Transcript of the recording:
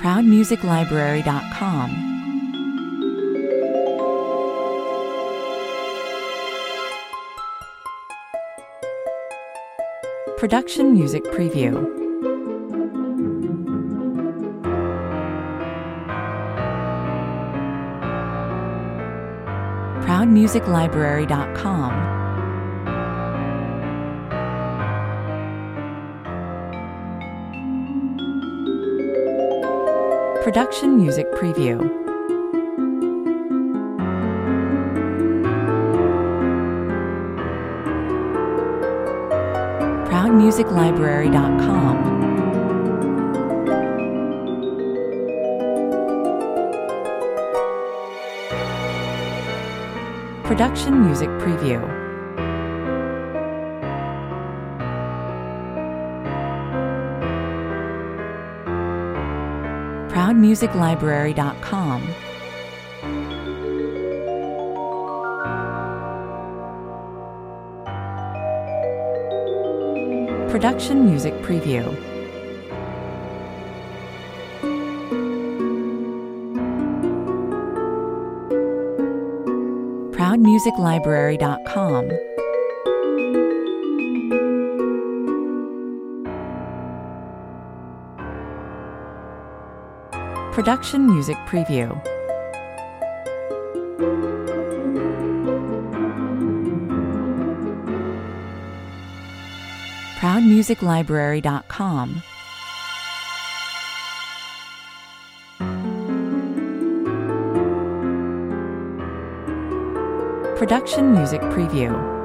ProudMusicLibrary.com. Production Music Preview. ProudMusicLibrary.com. Production Music Preview. ProudMusicLibrary.com. Production Music Preview. ProudMusicLibrary.com. Production Music Preview. ProudMusicLibrary.com. Production Music Preview. ProudMusicLibrary.com. Production Music Preview.